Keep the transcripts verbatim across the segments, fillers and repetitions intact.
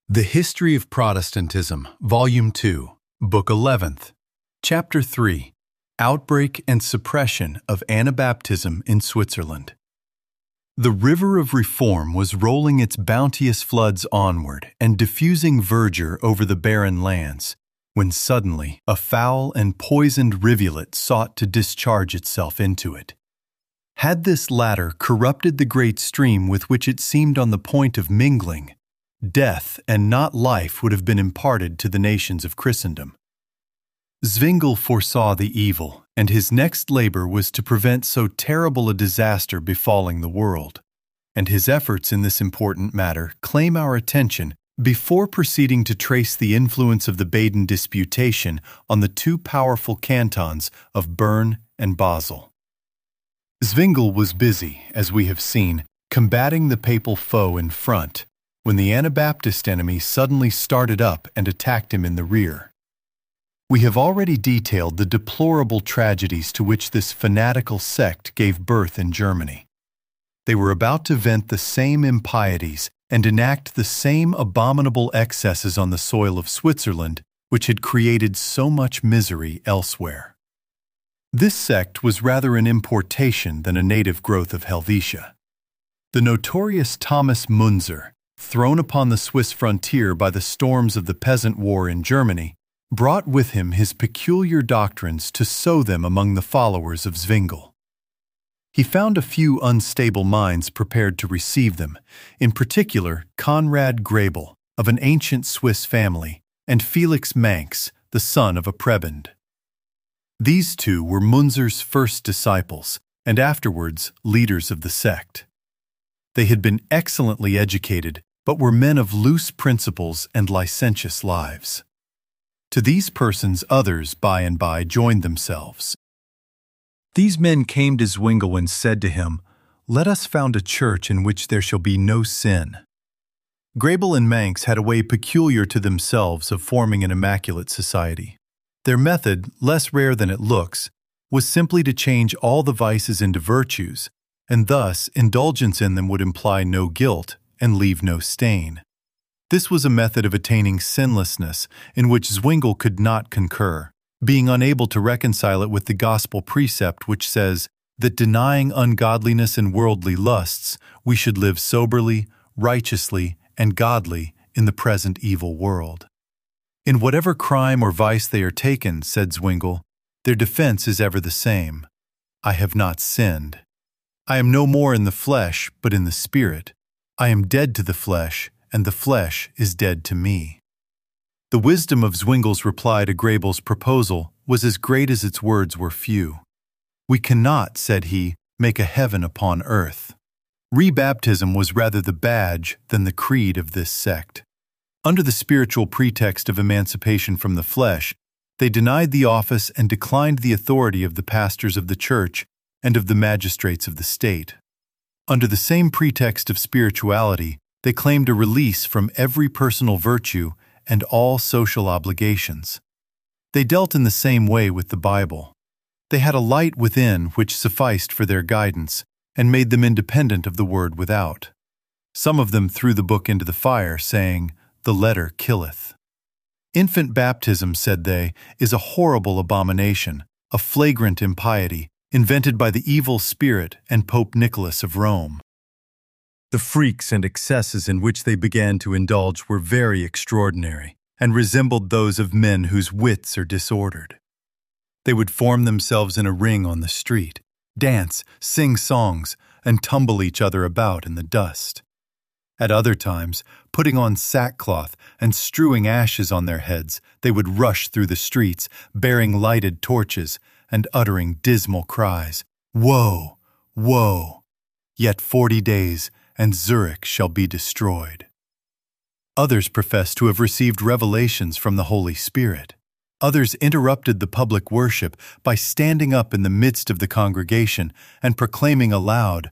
The History of Protestantism, Volume two, Book eleventh, Chapter three, Outbreak and Suppression of Anabaptism in Switzerland. The river of reform was rolling its bounteous floods onward and diffusing verdure over the barren lands, when suddenly a foul and poisoned rivulet sought to discharge itself into it. Had this latter corrupted the great stream with which it seemed on the point of mingling, death and not life would have been imparted to the nations of Christendom. Zwingle foresaw the evil, and his next labor was to prevent so terrible a disaster befalling the world, and his efforts in this important matter claim our attention before proceeding to trace the influence of the Baden Disputation on the two powerful cantons of Bern and Basel. Zwingle was busy, as we have seen, combating the papal foe in front, when the Anabaptist enemy suddenly started up and attacked him in the rear. We have already detailed the deplorable tragedies to which this fanatical sect gave birth in Germany. They were about to vent the same impieties and enact the same abominable excesses on the soil of Switzerland which had created so much misery elsewhere. This sect was rather an importation than a native growth of Helvetia. The notorious Thomas Munzer, thrown upon the Swiss frontier by the storms of the Peasant War in Germany, brought with him his peculiar doctrines to sow them among the followers of Zwingle. He found a few unstable minds prepared to receive them, in particular Conrad Grebel, of an ancient Swiss family, and Felix Manx, the son of a prebend. These two were Munzer's first disciples, and afterwards leaders of the sect. They had been excellently educated, but were men of loose principles and licentious lives. To these persons others by and by joined themselves. These men came to Zwingle and said to him, "Let us found a church in which there shall be no sin." Grebel and Manx had a way peculiar to themselves of forming an immaculate society. Their method, less rare than it looks, was simply to change all the vices into virtues, and thus indulgence in them would imply no guilt and leave no stain. This was a method of attaining sinlessness in which Zwingle could not concur, being unable to reconcile it with the gospel precept which says that denying ungodliness and worldly lusts, we should live soberly, righteously, and godly in the present evil world. In whatever crime or vice they are taken, said Zwingle, their defense is ever the same: I have not sinned. I am no more in the flesh, but in the spirit. I am dead to the flesh, and the flesh is dead to me. The wisdom of Zwingle's reply to Grebel's proposal was as great as its words were few. We cannot, said he, make a heaven upon earth. Rebaptism was rather the badge than the creed of this sect. Under the spiritual pretext of emancipation from the flesh, they denied the office and declined the authority of the pastors of the church and of the magistrates of the state. Under the same pretext of spirituality, they claimed a release from every personal virtue and all social obligations. They dealt in the same way with the Bible. They had a light within which sufficed for their guidance and made them independent of the word without. Some of them threw the book into the fire, saying, "The letter killeth." Infant baptism, said they, is a horrible abomination, a flagrant impiety, invented by the evil spirit and Pope Nicholas of Rome. The freaks and excesses in which they began to indulge were very extraordinary, and resembled those of men whose wits are disordered. They would form themselves in a ring on the street, dance, sing songs, and tumble each other about in the dust. At other times, putting on sackcloth and strewing ashes on their heads, they would rush through the streets, bearing lighted torches and uttering dismal cries, "Woe! Woe! Yet forty days, and Zurich shall be destroyed." Others professed to have received revelations from the Holy Spirit. Others interrupted the public worship by standing up in the midst of the congregation and proclaiming aloud,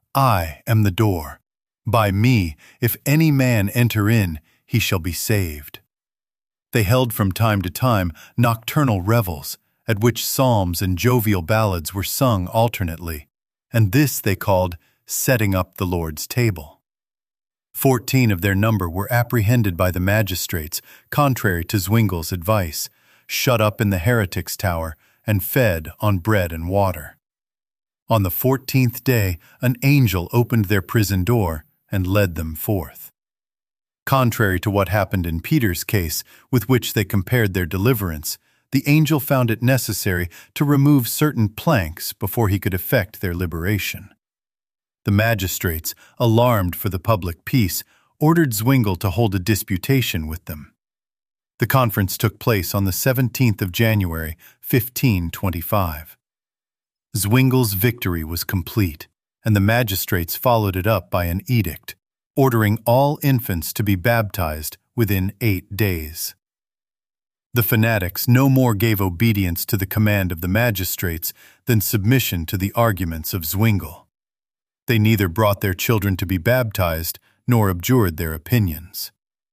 "I am the door. By me, if any man enter in, he shall be saved." They held from time to time nocturnal revels, at which psalms and jovial ballads were sung alternately, and this they called setting up the Lord's table. Fourteen of their number were apprehended by the magistrates, contrary to Zwingle's advice, shut up in the heretics' tower, and fed on bread and water. On the fourteenth day, an angel opened their prison door and led them forth. Contrary to what happened in Peter's case, with which they compared their deliverance, the angel found it necessary to remove certain planks before he could effect their liberation. The magistrates, alarmed for the public peace, ordered Zwingle to hold a disputation with them. The conference took place on the seventeenth of January, fifteen twenty-five. Zwingle's victory was complete, and the magistrates followed it up by an edict, ordering all infants to be baptized within eight days. The fanatics no more gave obedience to the command of the magistrates than submission to the arguments of Zwingle. They neither brought their children to be baptized nor abjured their opinions.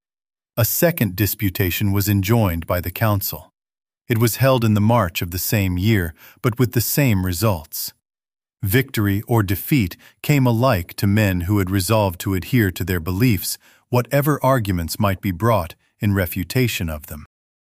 A second disputation was enjoined by the council. It was held in the March of the same year, but with the same results. Victory or defeat came alike to men who had resolved to adhere to their beliefs, whatever arguments might be brought in refutation of them.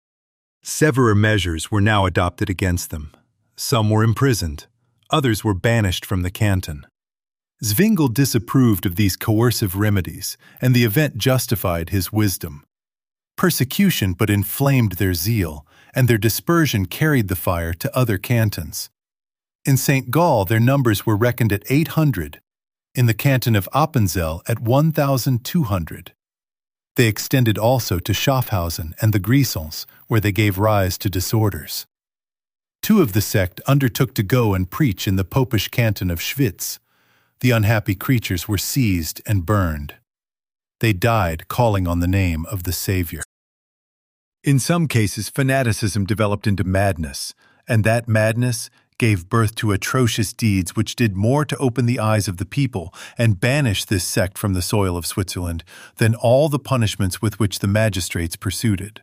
Severer measures were now adopted against them. Some were imprisoned, others were banished from the canton. Zwingle disapproved of these coercive remedies, and the event justified his wisdom. Persecution but inflamed their zeal, and their dispersion carried the fire to other cantons. In Saint Gall their numbers were reckoned at eight hundred, in the canton of Appenzell at one thousand two hundred. They extended also to Schaffhausen and the Grisons, where they gave rise to disorders. Two of the sect undertook to go and preach in the popish canton of Schwitz. The unhappy creatures were seized and burned. They died calling on the name of the Savior. In some cases, fanaticism developed into madness, and that madness gave birth to atrocious deeds which did more to open the eyes of the people and banish this sect from the soil of Switzerland than all the punishments with which the magistrates pursued it.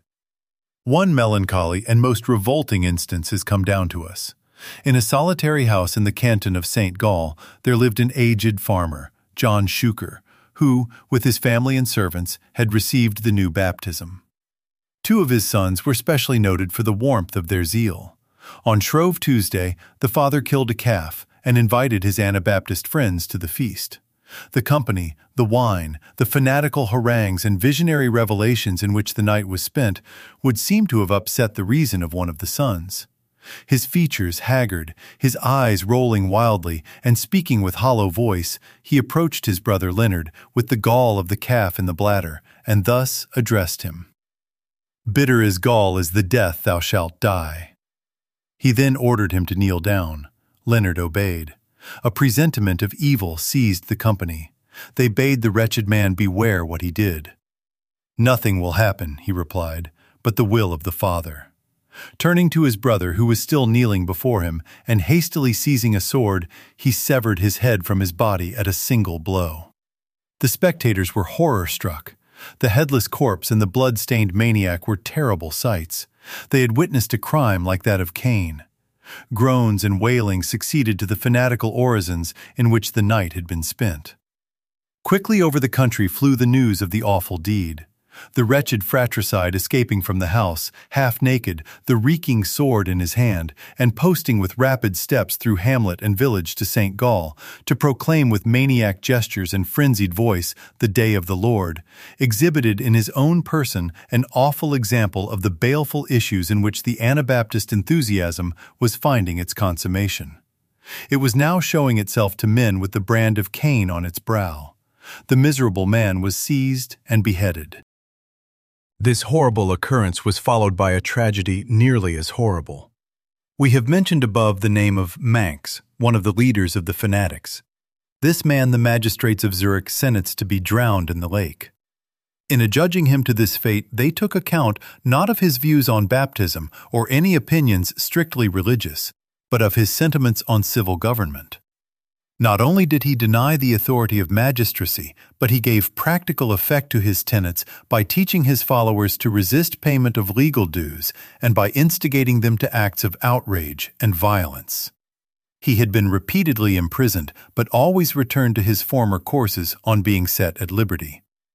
One melancholy and most revolting instance has come down to us. In a solitary house in the canton of Saint Gall, there lived an aged farmer, John Schuker, who, with his family and servants, had received the new baptism. Two of his sons were specially noted for the warmth of their zeal. On Shrove Tuesday, the father killed a calf and invited his Anabaptist friends to the feast. The company, the wine, the fanatical harangues and visionary revelations in which the night was spent would seem to have upset the reason of one of the sons. His features haggard, his eyes rolling wildly, and speaking with hollow voice, he approached his brother Leonard with the gall of the calf in the bladder, and thus addressed him. "Bitter as gall is the death thou shalt die." He then ordered him to kneel down. Leonard obeyed. A presentiment of evil seized the company. They bade the wretched man beware what he did. "Nothing will happen," he replied, "but the will of the Father." Turning to his brother, who was still kneeling before him, and hastily seizing a sword, he severed his head from his body at a single blow. The spectators were horror-struck. The headless corpse and the blood-stained maniac were terrible sights. They had witnessed a crime like that of Cain. Groans and wailing succeeded to the fanatical orisons in which the night had been spent. Quickly over the country flew the news of the awful deed. The wretched fratricide escaping from the house, half naked, the reeking sword in his hand, and posting with rapid steps through hamlet and village to Saint Gall, to proclaim with maniac gestures and frenzied voice the day of the Lord, exhibited in his own person an awful example of the baleful issues in which the Anabaptist enthusiasm was finding its consummation. It was now showing itself to men with the brand of Cain on its brow. The miserable man was seized and beheaded. This horrible occurrence was followed by a tragedy nearly as horrible. We have mentioned above the name of Manx, one of the leaders of the fanatics. This man the magistrates of Zurich sentenced to be drowned in the lake. In adjudging him to this fate, they took account not of his views on baptism or any opinions strictly religious, but of his sentiments on civil government. Not only did he deny the authority of magistracy, but he gave practical effect to his tenets by teaching his followers to resist payment of legal dues and by instigating them to acts of outrage and violence. He had been repeatedly imprisoned, but always returned to his former courses on being set at liberty.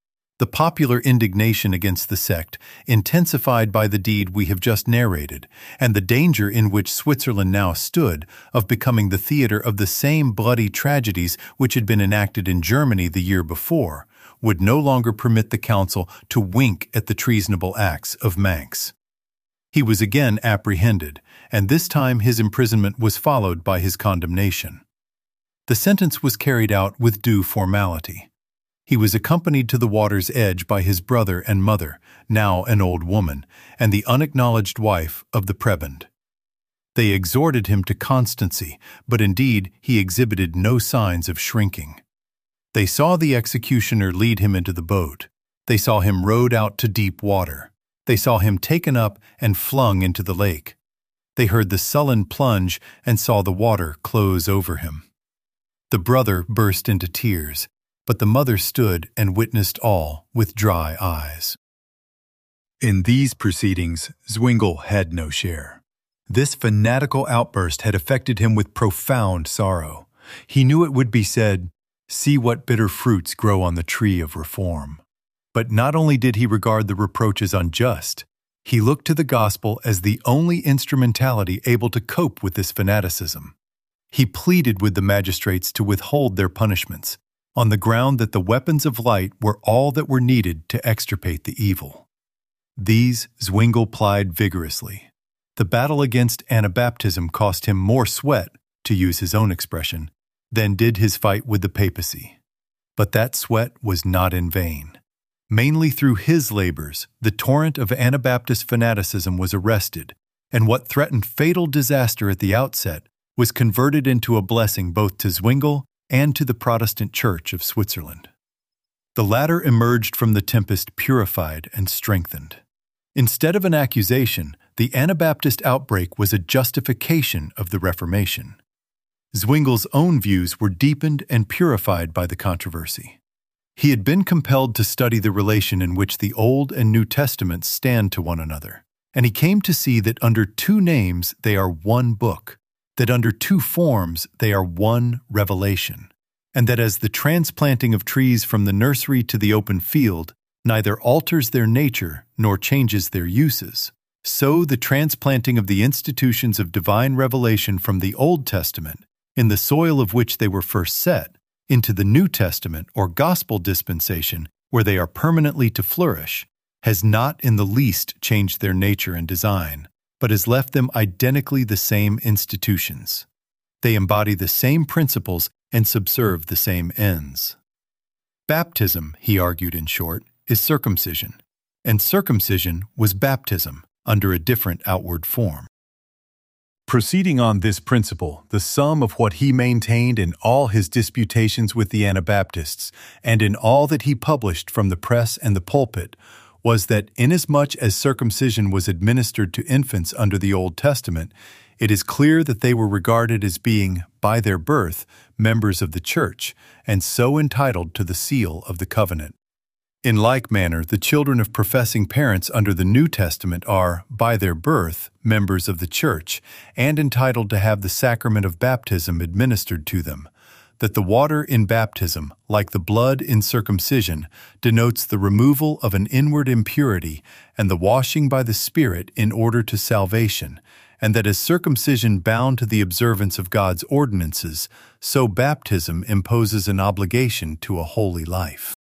The popular indignation against the sect, intensified by the deed we have just narrated, and the danger in which Switzerland now stood of becoming the theater of the same bloody tragedies which had been enacted in Germany the year before, would no longer permit the council to wink at the treasonable acts of Manx. He was again apprehended, and this time his imprisonment was followed by his condemnation. The sentence was carried out with due formality. He was accompanied to the water's edge by his brother and mother, now an old woman, and the unacknowledged wife of the prebend. They exhorted him to constancy, but indeed he exhibited no signs of shrinking. They saw the executioner lead him into the boat. They saw him rowed out to deep water. They saw him taken up and flung into the lake. They heard the sullen plunge and saw the water close over him. The brother burst into tears, but the mother stood and witnessed all with dry eyes. In these proceedings, Zwingle had no share. This fanatical outburst had affected him with profound sorrow. He knew it would be said, "See what bitter fruits grow on the tree of reform." But not only did he regard the reproaches unjust, he looked to the gospel as the only instrumentality able to cope with this fanaticism. He pleaded with the magistrates to withhold their punishments, on the ground that the weapons of light were all that were needed to extirpate the evil. These Zwingle plied vigorously. The battle against Anabaptism cost him more sweat, to use his own expression, than did his fight with the papacy. But that sweat was not in vain. Mainly through his labors, the torrent of Anabaptist fanaticism was arrested, and what threatened fatal disaster at the outset was converted into a blessing both to Zwingle and to the Protestant Church of Switzerland. The latter emerged from the tempest purified and strengthened. Instead of an accusation, the Anabaptist outbreak was a justification of the Reformation. Zwingle's own views were deepened and purified by the controversy. He had been compelled to study the relation in which the Old and New Testaments stand to one another, and he came to see that under two names they are one book, that under two forms they are one revelation, and that as the transplanting of trees from the nursery to the open field neither alters their nature nor changes their uses, so the transplanting of the institutions of divine revelation from the Old Testament, in the soil of which they were first set, into the New Testament or gospel dispensation, where they are permanently to flourish, has not in the least changed their nature and design, but has left them identically the same institutions. They embody the same principles and subserve the same ends. Baptism, he argued in short, is circumcision, and circumcision was baptism under a different outward form. Proceeding on this principle, the sum of what he maintained in all his disputations with the Anabaptists and in all that he published from the press and the pulpit was that inasmuch as circumcision was administered to infants under the Old Testament, it is clear that they were regarded as being, by their birth, members of the Church, and so entitled to the seal of the covenant. In like manner, the children of professing parents under the New Testament are, by their birth, members of the Church, and entitled to have the sacrament of baptism administered to them, that the water in baptism, like the blood in circumcision, denotes the removal of an inward impurity and the washing by the Spirit in order to salvation, and that as circumcision bound to the observance of God's ordinances, so baptism imposes an obligation to a holy life.